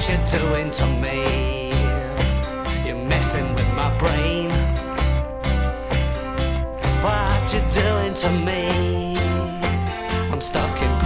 you doing to me? You're messing with my brain. What you doing to me? I'm stuck in